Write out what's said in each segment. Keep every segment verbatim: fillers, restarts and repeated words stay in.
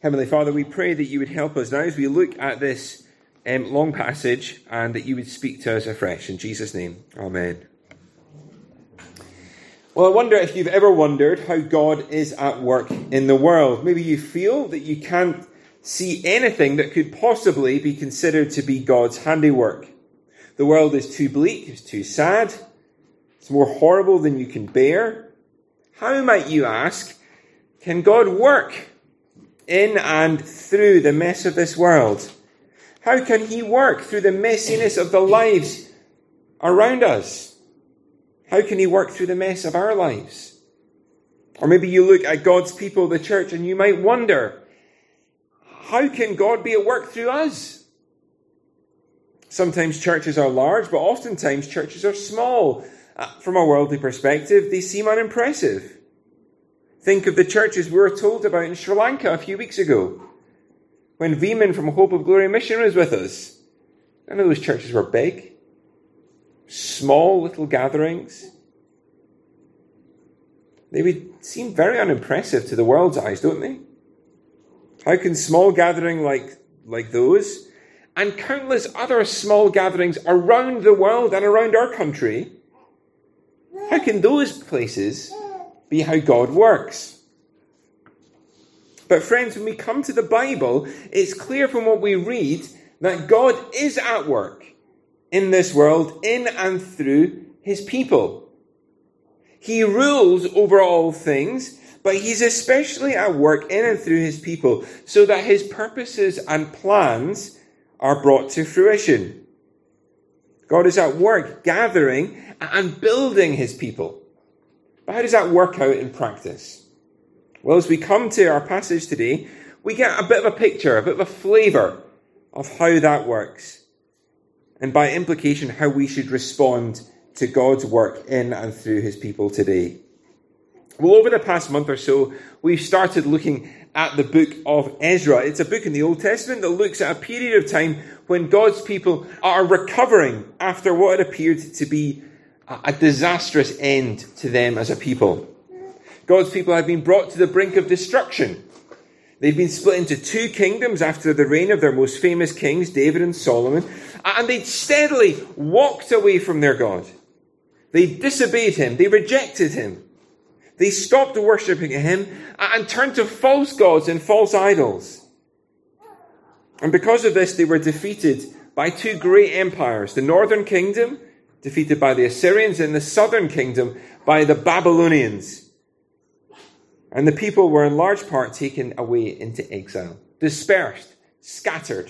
Heavenly Father, we pray that you would help us now as we look at this um, long passage and that you would speak to us afresh. In Jesus' name, amen. Well, I wonder if you've ever wondered how God is at work in the world. Maybe you feel that you can't see anything that could possibly be considered to be God's handiwork. The world is too bleak, it's too sad, it's more horrible than you can bear. How, might you ask, can God work in and through the mess of this world? How can he work through the messiness of the lives around us? How can he work through the mess of our lives? Or maybe you look at God's people, the church, and you might wonder, how can God be at work through us? Sometimes churches are large, but oftentimes churches are small. Uh, from a worldly perspective, they seem unimpressive. Think of the churches we were told about in Sri Lanka a few weeks ago, when Veeman from Hope of Glory Mission was with us. None of those churches were big. Small little gatherings. They would seem very unimpressive to the world's eyes, don't they? How can small gathering like, like those, and countless other small gatherings around the world and around our country, how can those places be how God works? But friends, when we come to the Bible, it's clear from what we read that God is at work in this world, in and through his people. He rules over all things, but he's especially at work in and through his people so that his purposes and plans are brought to fruition. God is at work gathering and building his people. But how does that work out in practice? Well, as we come to our passage today, we get a bit of a picture, a bit of a flavour of how that works. And by implication, how we should respond to God's work in and through his people today. Well, over the past month or so, we've started looking at the book of Ezra. It's a book in the Old Testament that looks at a period of time when God's people are recovering after what had appeared to be a disastrous end to them as a people. God's people have been brought to the brink of destruction. They've been split into two kingdoms after the reign of their most famous kings, David and Solomon, and they steadily walked away from their God. They disobeyed him. They rejected him. They stopped worshipping him and turned to false gods and false idols. And because of this, they were defeated by two great empires, the northern kingdom, defeated by the Assyrians, and the southern kingdom by the Babylonians. And the people were in large part taken away into exile, dispersed, scattered.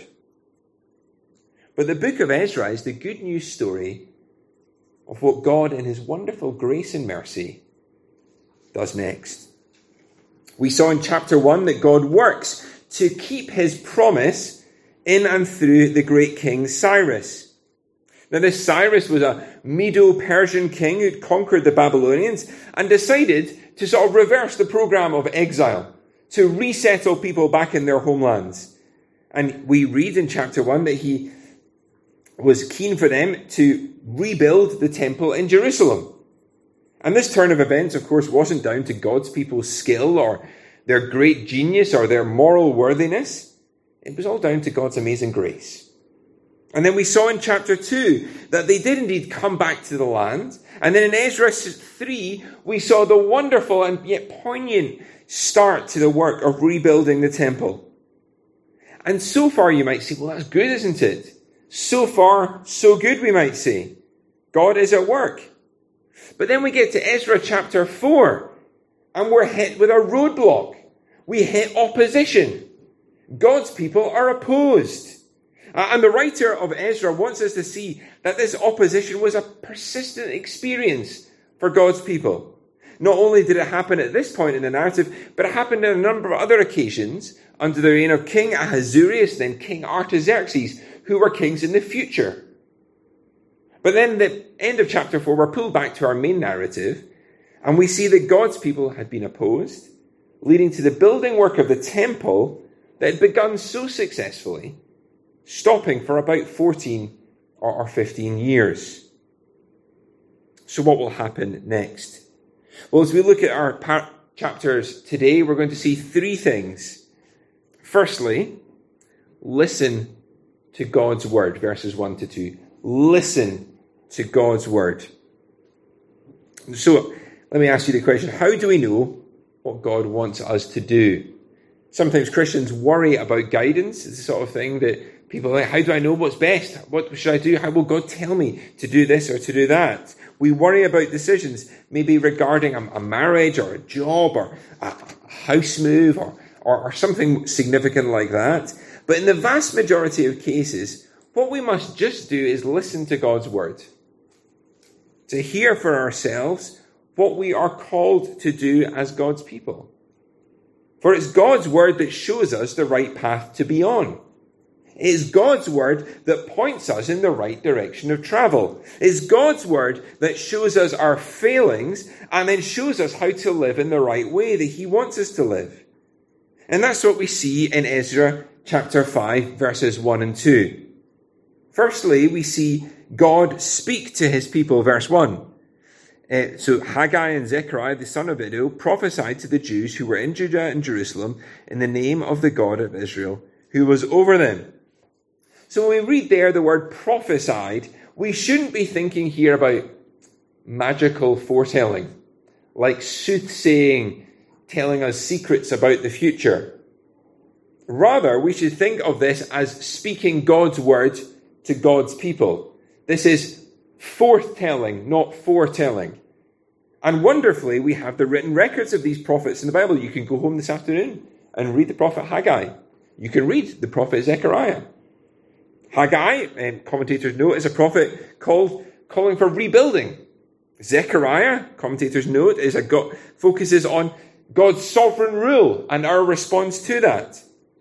But the book of Ezra is the good news story of what God in his wonderful grace and mercy does next. We saw in chapter one that God works to keep his promise in and through the great king Cyrus. Now, this Cyrus was a Medo-Persian king who'd conquered the Babylonians and decided to sort of reverse the program of exile, to resettle people back in their homelands. And we read in chapter one that he was keen for them to rebuild the temple in Jerusalem. And this turn of events, of course, wasn't down to God's people's skill or their great genius or their moral worthiness. It was all down to God's amazing grace. And then we saw in chapter two that they did indeed come back to the land. And then in Ezra three, we saw the wonderful and yet poignant start to the work of rebuilding the temple. And so far you might say, well, that's good, isn't it? So far, so good, we might say. God is at work. But then we get to Ezra chapter four, and we're hit with a roadblock. We hit opposition. God's people are opposed. Uh, and the writer of Ezra wants us to see that this opposition was a persistent experience for God's people. Not only did it happen at this point in the narrative, but it happened on a number of other occasions under the reign of King Ahasuerus, then King Artaxerxes, who were kings in the future. But then the end of chapter four, we're pulled back to our main narrative, and we see that God's people had been opposed, leading to the building work of the temple that had begun so successfully, stopping for about fourteen or fifteen years. So what will happen next? Well, as we look at our par- chapters today, we're going to see three things. Firstly, listen to God's word, verses one to two. Listen to God's word. So, let me ask you the question, how do we know what God wants us to do? Sometimes Christians worry about guidance. It's the sort of thing that people are like, how do I know what's best? What should I do? How will God tell me to do this or to do that? We worry about decisions, maybe regarding a, a marriage or a job or a house move or, or, or something significant like that. But in the vast majority of cases, what we must just do is listen to God's word. To hear for ourselves what we are called to do as God's people. For it's God's word that shows us the right path to be on. It is God's word that points us in the right direction of travel. It is God's word that shows us our failings and then shows us how to live in the right way that he wants us to live. And that's what we see in Ezra chapter five, verses one and two. Firstly, we see God speak to his people, verse one. Uh, so Haggai and Zechariah, the son of Iddo, prophesied to the Jews who were in Judah and Jerusalem in the name of the God of Israel, who was over them. So when we read there the word prophesied, we shouldn't be thinking here about magical foretelling, like soothsaying, telling us secrets about the future. Rather, we should think of this as speaking God's word to God's people. This is forthtelling, not foretelling. And wonderfully, we have the written records of these prophets in the Bible. You can go home this afternoon and read the prophet Haggai. You can read the prophet Zechariah. Haggai, um, commentators note, is a prophet called calling for rebuilding. Zechariah, commentators note, is a God, focuses on God's sovereign rule and our response to that.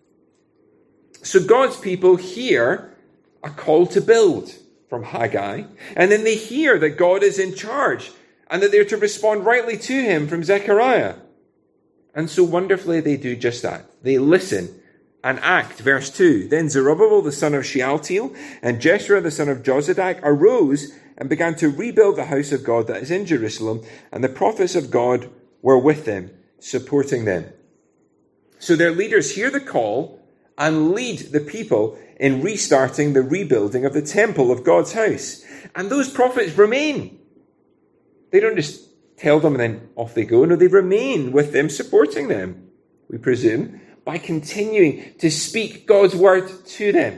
So God's people hear a call to build from Haggai, and then they hear that God is in charge and that they're to respond rightly to him from Zechariah. And so wonderfully they do just that. They listen and act. Verse two, then Zerubbabel the son of Shealtiel and Jeshua the son of Jozadak arose and began to rebuild the house of God that is in Jerusalem, and the prophets of God were with them, supporting them. So their leaders hear the call and lead the people in restarting the rebuilding of the temple of God's house. And those prophets remain. They don't just tell them and then off they go. No, they remain with them, supporting them, we presume, by continuing to speak God's word to them.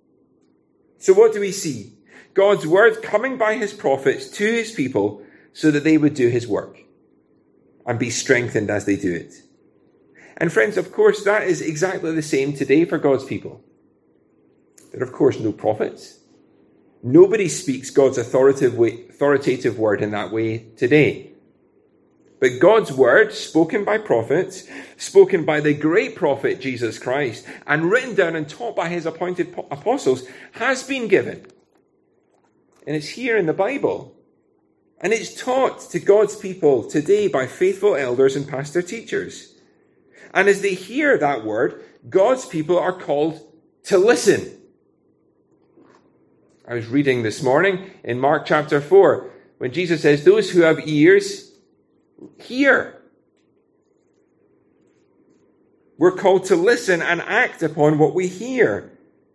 So what do we see? God's word coming by his prophets to his people so that they would do his work and be strengthened as they do it. And friends, of course, that is exactly the same today for God's people. There are, of course, no prophets. Nobody speaks God's authoritative, way, authoritative word in that way today. But God's word, spoken by prophets, spoken by the great prophet Jesus Christ, and written down and taught by his appointed apostles, has been given. And it's here in the Bible. And it's taught to God's people today by faithful elders and pastor teachers. And as they hear that word, God's people are called to listen. I was reading this morning in Mark chapter four, when Jesus says, those who have ears, hear. We're called to listen and act upon what we hear.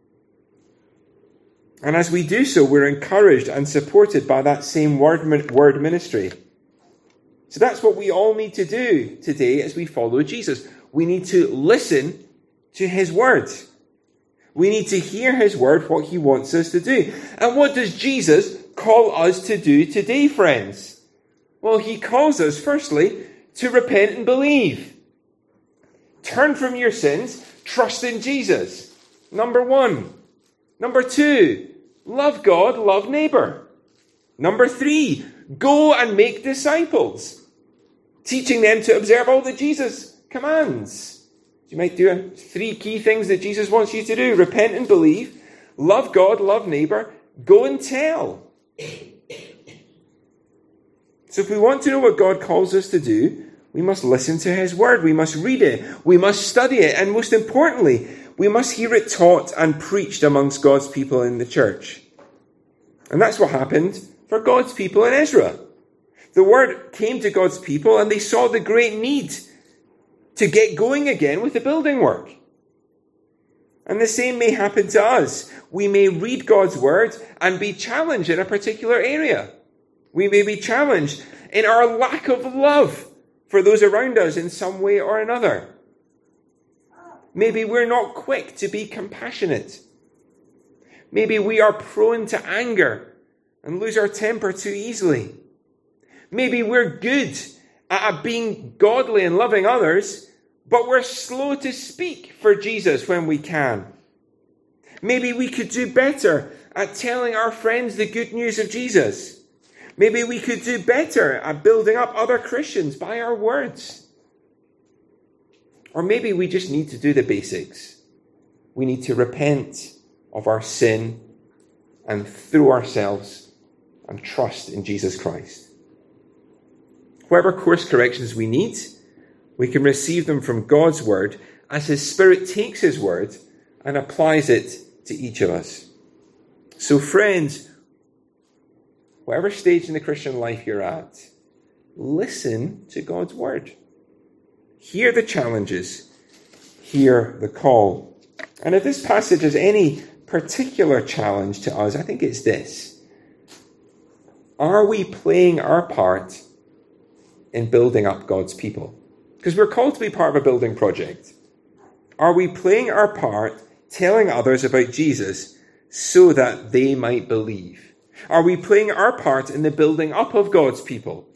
And as we do so, we're encouraged and supported by that same word, word ministry. So that's what we all need to do today as we follow Jesus. We need to listen to his word. We need to hear his word, what he wants us to do. And what does Jesus call us to do today, friends? Well, he calls us, firstly, to repent and believe. Turn from your sins, trust in Jesus. Number one. Number two, love God, love neighbor. Number three, go and make disciples, teaching them to observe all that Jesus commands. You might do three key things that Jesus wants you to do. Repent and believe, love God, love neighbor, go and tell. So if we want to know what God calls us to do, we must listen to his word. We must read it. We must study it. And most importantly, we must hear it taught and preached amongst God's people in the church. And that's what happened for God's people in Ezra. The word came to God's people and they saw the great need to get going again with the building work. And the same may happen to us. We may read God's word and be challenged in a particular area. We may be challenged in our lack of love for those around us in some way or another. Maybe we're not quick to be compassionate. Maybe we are prone to anger and lose our temper too easily. Maybe we're good at being godly and loving others, but we're slow to speak for Jesus when we can. Maybe we could do better at telling our friends the good news of Jesus. Maybe we could do better at building up other Christians by our words. Or maybe we just need to do the basics. We need to repent of our sin and throw ourselves and trust in Jesus Christ. Whatever course corrections we need, we can receive them from God's word as his Spirit takes his word and applies it to each of us. So friends, whatever stage in the Christian life you're at, listen to God's word. Hear the challenges. Hear the call. And if this passage has any particular challenge to us, I think it's this. Are we playing our part in building up God's people? Because we're called to be part of a building project. Are we playing our part telling others about Jesus so that they might believe? Are we playing our part in the building up of God's people?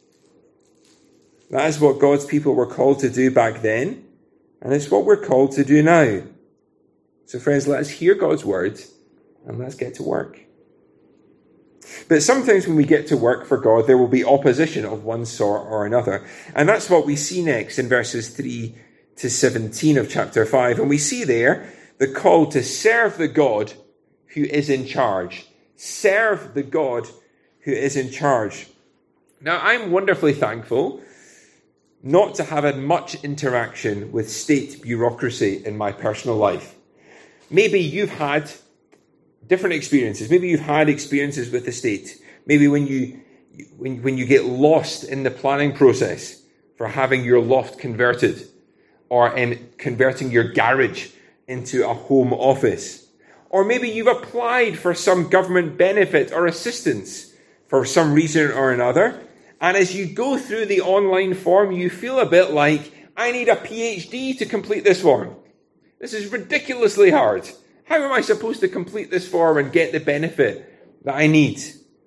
That is what God's people were called to do back then, and it's what we're called to do now. So friends, let us hear God's word and let's get to work. But sometimes when we get to work for God, there will be opposition of one sort or another. And that's what we see next in verses three to seventeen of chapter five. And we see there the call to serve the God who is in charge. Serve the God who is in charge. Now, I'm wonderfully thankful not to have had much interaction with state bureaucracy in my personal life. Maybe you've had different experiences. Maybe you've had experiences with the state. Maybe when you when, when you get lost in the planning process for having your loft converted, or in converting your garage into a home office. Or maybe you've applied for some government benefit or assistance for some reason or another. And as you go through the online form, you feel a bit like, I need a PhD to complete this form. This is ridiculously hard. How am I supposed to complete this form and get the benefit that I need?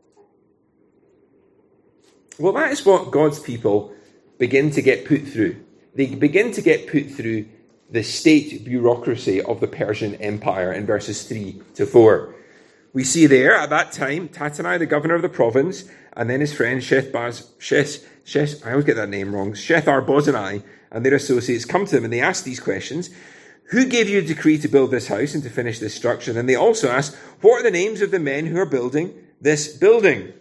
Well, that is what God's people begin to get put through. They begin to get put through the state bureaucracy of the Persian Empire in verses three to four. We see there, at that time, Tatanai, the governor of the province, and then his friend Shethbaz, Shes, Shes, I always get that name wrong, Shethar-bozenai, and their associates come to them and they ask these questions. Who gave you a decree to build this house and to finish this structure? And then they also ask, what are the names of the men who are building this building?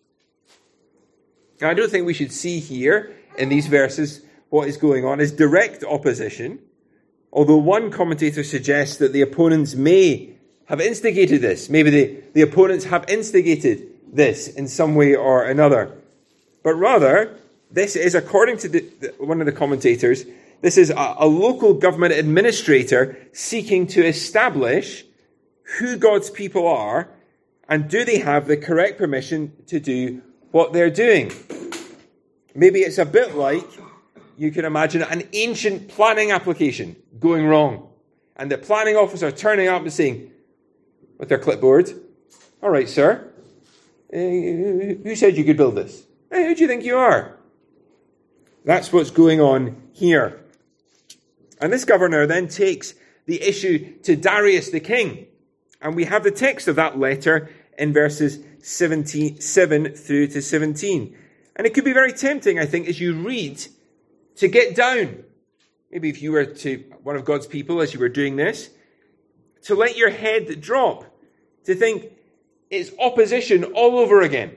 Now, I don't think we should see here in these verses what is going on is direct opposition, although one commentator suggests that the opponents may have instigated this. Maybe the, the opponents have instigated this in some way or another. But rather, this is, according to the, the, one of the commentators, this is a, a local government administrator seeking to establish who God's people are and do they have the correct permission to do what they're doing. Maybe it's a bit like, you can imagine, an ancient planning application going wrong. And the planning officer turning up and saying, with their clipboard, all right, sir, uh, who said you could build this? Hey, who do you think you are? That's what's going on here. And this governor then takes the issue to Darius the king. And we have the text of that letter in verses seventeen, seven through to seventeen. And it could be very tempting, I think, as you read, to get down. Maybe if you were to one of God's people as you were doing this, to let your head drop, to think it's opposition all over again.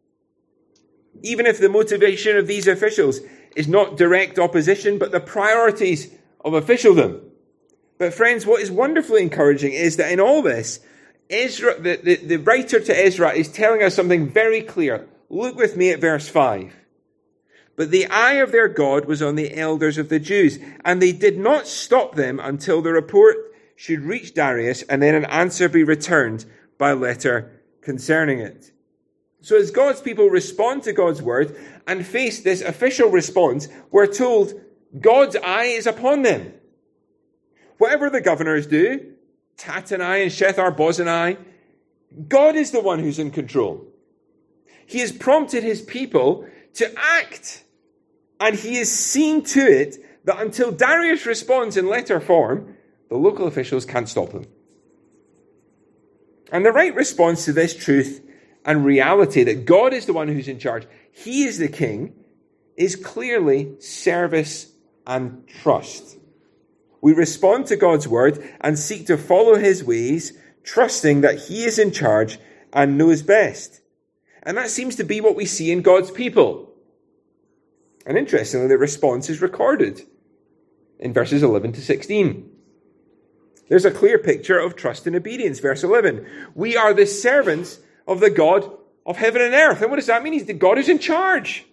Even if the motivation of these officials is not direct opposition, but the priorities of officialdom. But friends, what is wonderfully encouraging is that in all this, Ezra, the, the, the writer to Ezra is telling us something very clear. Look with me at verse five. But the eye of their God was on the elders of the Jews, and they did not stop them until the report should reach Darius, and then an answer be returned by letter concerning it. So as God's people respond to God's word and face this official response, we're told God's eye is upon them. Whatever the governors do, Tattenai and Shethar-bozenai, God is the one who's in control. He has prompted his people to act, and he is seeing to it that until Darius responds in letter form, the local officials can't stop him. And the right response to this truth and reality that God is the one who's in charge, he is the king, is clearly service and trust. We respond to God's word and seek to follow his ways, trusting that he is in charge and knows best. And that seems to be what we see in God's people. And interestingly, the response is recorded in verses eleven to sixteen. There's a clear picture of trust and obedience. Verse eleven, we are the servants of the God of heaven and earth. And what does that mean? He's the God who's in charge.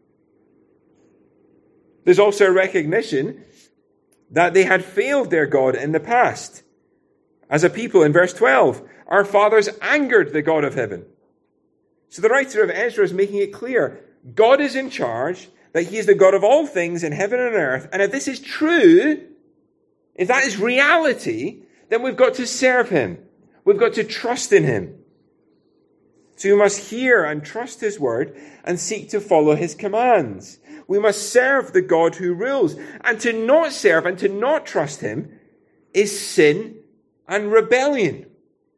There's also a recognition that they had failed their God in the past. As a people, in verse twelve, our fathers angered the God of heaven. So the writer of Ezra is making it clear, God is in charge, that he is the God of all things in heaven and earth. And if this is true, if that is reality, then we've got to serve him. We've got to trust in him. So we must hear and trust his word and seek to follow his commands. We must serve the God who rules. And to not serve and to not trust him is sin and rebellion.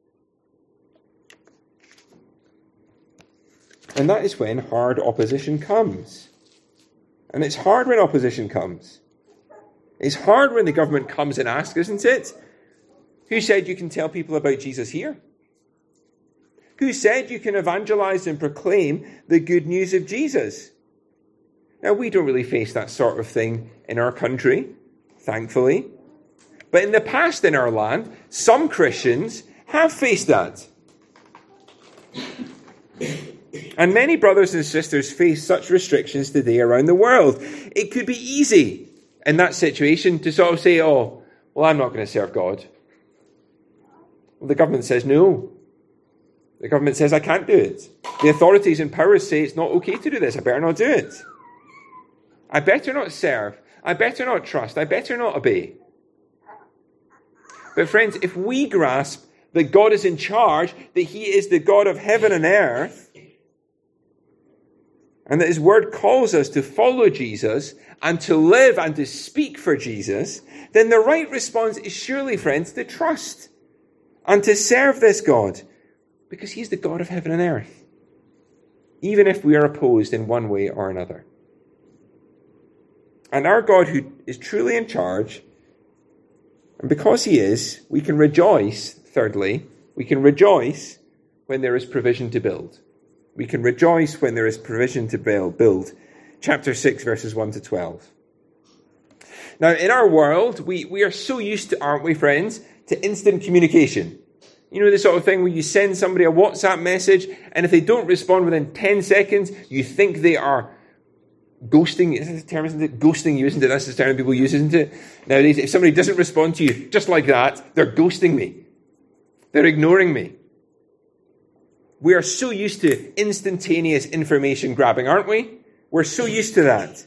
And that is when hard opposition comes. And it's hard when opposition comes. It's hard when the government comes and asks, isn't it? Who said you can tell people about Jesus here? Who said you can evangelize and proclaim the good news of Jesus? Now, we don't really face that sort of thing in our country, thankfully. But in the past in our land, some Christians have faced that. And many brothers and sisters face such restrictions today around the world. It could be easy in that situation to sort of say, oh, well, I'm not going to serve God. Well, the government says no. The government says I can't do it. The authorities and powers say it's not okay to do this. I better not do it. I better not serve. I better not trust. I better not obey. But friends, if we grasp that God is in charge, that he is the God of heaven and earth, and that his word calls us to follow Jesus and to live and to speak for Jesus, then the right response is surely, friends, to trust and to serve this God, because he's the God of heaven and earth, even if we are opposed in one way or another. And our God, who is truly in charge, and because he is, we can rejoice, thirdly, we can rejoice when there is provision to build. We can rejoice when there is provision to build. Chapter six, verses one to twelve. Now, in our world, we, we are so used to, aren't we, friends, to instant communication. You know, the sort of thing where you send somebody a WhatsApp message, and if they don't respond within ten seconds, you think they are ghosting. Isn't the term, isn't it? Ghosting you, isn't it? That's the term people use, isn't it? Nowadays, if somebody doesn't respond to you just like that, they're ghosting me. They're ignoring me. We are so used to instantaneous information grabbing, aren't we? We're so used to that.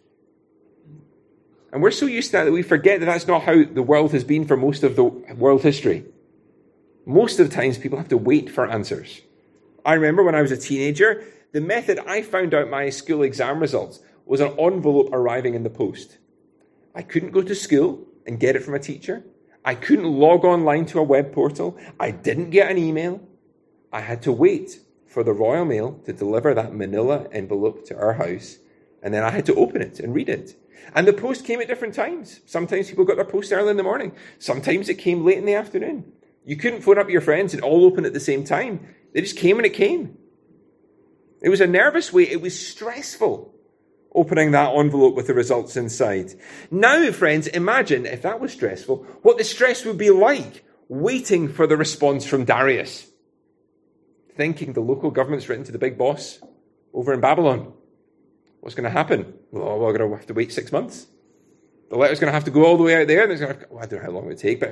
And we're so used to that that we forget that that's not how the world has been for most of the world history. Most of the times people have to wait for answers. I remember when I was a teenager, the method I found out my school exam results was an envelope arriving in the post. I couldn't go to school and get it from a teacher. I couldn't log online to a web portal. I didn't get an email. I had to wait for the Royal Mail to deliver that manila envelope to our house, and then I had to open it and read it. And the post came at different times. Sometimes people got their post early in the morning. Sometimes it came late in the afternoon. You couldn't phone up your friends and all open at the same time. They just came when it came. It was a nervous wait. It was stressful opening that envelope with the results inside. Now, friends, imagine if that was stressful, what the stress would be like waiting for the response from Darius. Thinking the local government's written to the big boss over in Babylon. What's going to happen? Well, we're going to have to wait six months. The letter's going to have to go all the way out there. And it's going to have, well, I don't know how long it would take, but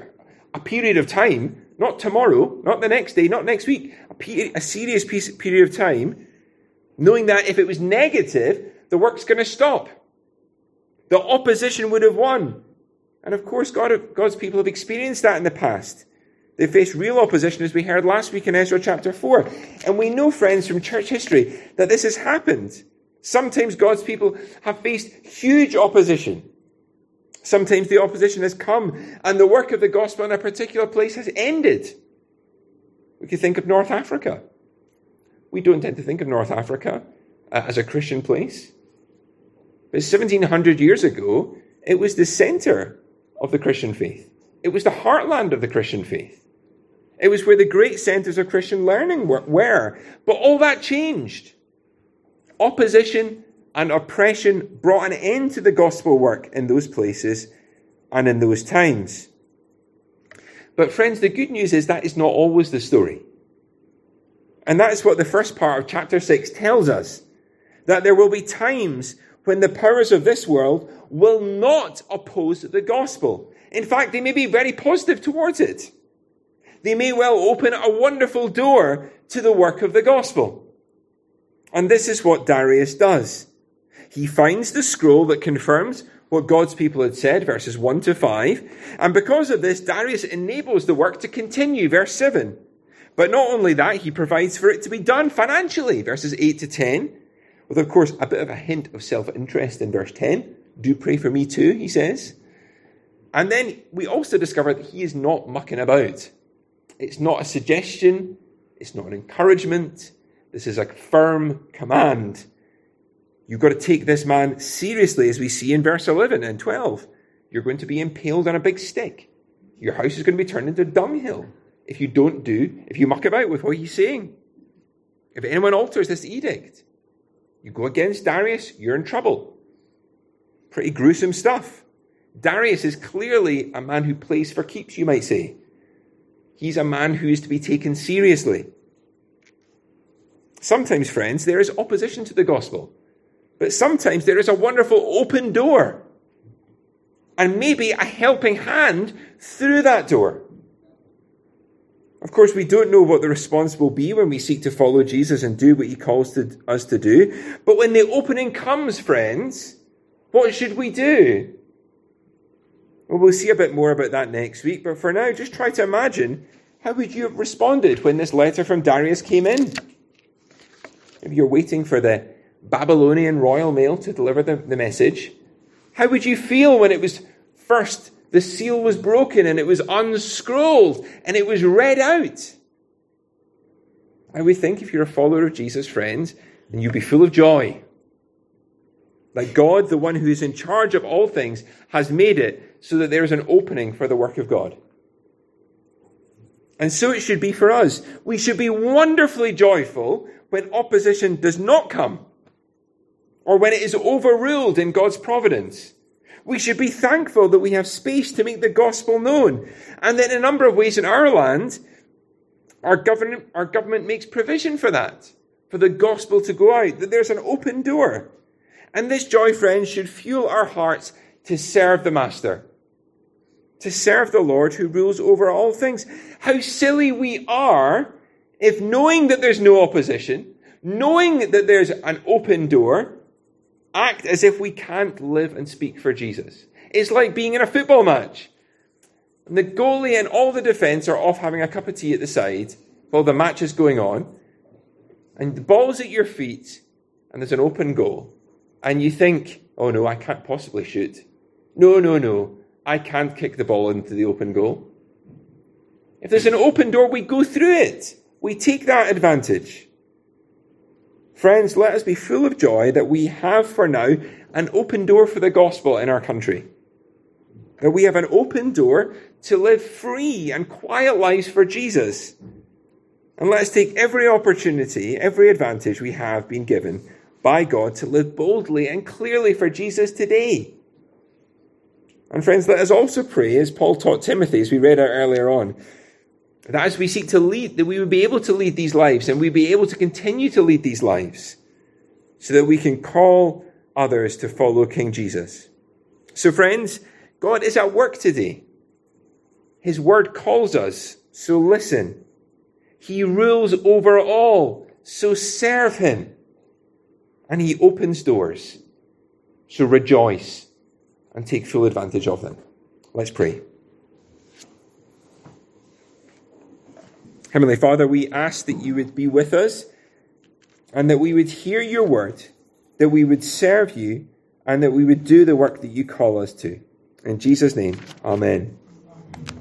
a period of time, not tomorrow, not the next day, not next week, a, period, a serious piece, period of time, knowing that if it was negative, the work's going to stop. The opposition would have won. And of course, God, God's people have experienced that in the past. They faced real opposition, as we heard last week in Ezra chapter four. And we know, friends, from church history, that this has happened. Sometimes God's people have faced huge opposition. Sometimes the opposition has come and the work of the gospel in a particular place has ended. We could think of North Africa. We don't tend to think of North Africa uh, as a Christian place. But seventeen hundred years ago, it was the center of the Christian faith. It was the heartland of the Christian faith. It was where the great centers of Christian learning were. But all that changed. Opposition and oppression brought an end to the gospel work in those places and in those times. But friends, the good news is that is not always the story. And that is what the first part of chapter six tells us. That there will be times when the powers of this world will not oppose the gospel. In fact, they may be very positive towards it. They may well open a wonderful door to the work of the gospel. And this is what Darius does. He finds the scroll that confirms what God's people had said, verses one to five. And because of this, Darius enables the work to continue, verse seven. But not only that, he provides for it to be done financially, verses eight to ten. With, of course, a bit of a hint of self-interest in verse ten. Do pray for me too, he says. And then we also discover that he is not mucking about. It's not a suggestion. It's not an encouragement. This is a firm command. You've got to take this man seriously, as we see in verse eleven and twelve. You're going to be impaled on a big stick. Your house is going to be turned into a dunghill if you don't do, if you muck about with what he's saying. If anyone alters this edict, you go against Darius, you're in trouble. Pretty gruesome stuff. Darius is clearly a man who plays for keeps, you might say. He's a man who is to be taken seriously. Sometimes, friends, there is opposition to the gospel. But sometimes there is a wonderful open door. And maybe a helping hand through that door. Of course, we don't know what the response will be when we seek to follow Jesus and do what he calls to, us to do. But when the opening comes, friends, what should we do? Well, we'll see a bit more about that next week. But for now, just try to imagine, how would you have responded when this letter from Darius came in? If you're waiting for the Babylonian royal mail to deliver the, the message, how would you feel when it was first, the seal was broken and it was unscrolled and it was read out? I would think, if you're a follower of Jesus, friends, then you'd be full of joy. That God, the one who is in charge of all things, has made it so that there is an opening for the work of God. And so it should be for us. We should be wonderfully joyful when opposition does not come, or when it is overruled in God's providence. We should be thankful that we have space to make the gospel known, and that in a number of ways in our land, our government, our government makes provision for that, for the gospel to go out, that there's an open door. And this joy, friends, should fuel our hearts to serve the Master, to serve the Lord who rules over all things. How silly we are if, knowing that there's no opposition, knowing that there's an open door, act as if we can't live and speak for Jesus. It's like being in a football match. And the goalie and all the defence are off having a cup of tea at the side while the match is going on. And the ball's at your feet and there's an open goal. And you think, oh no, I can't possibly shoot. No, no, no, I can't kick the ball into the open goal. If there's an open door, we go through it. We take that advantage. Friends, let us be full of joy that we have for now an open door for the gospel in our country. That we have an open door to live free and quiet lives for Jesus. And let us take every opportunity, every advantage we have been given by God to live boldly and clearly for Jesus today. And friends, let us also pray, as Paul taught Timothy, as we read out earlier on, that as we seek to lead, that we would be able to lead these lives, and we'd be able to continue to lead these lives, so that we can call others to follow King Jesus. So friends, God is at work today. His word calls us, so listen. He rules over all, so serve him. And he opens doors, so rejoice and take full advantage of them. Let's pray. Heavenly Father, we ask that you would be with us and that we would hear your word, that we would serve you, and that we would do the work that you call us to. In Jesus' name, amen.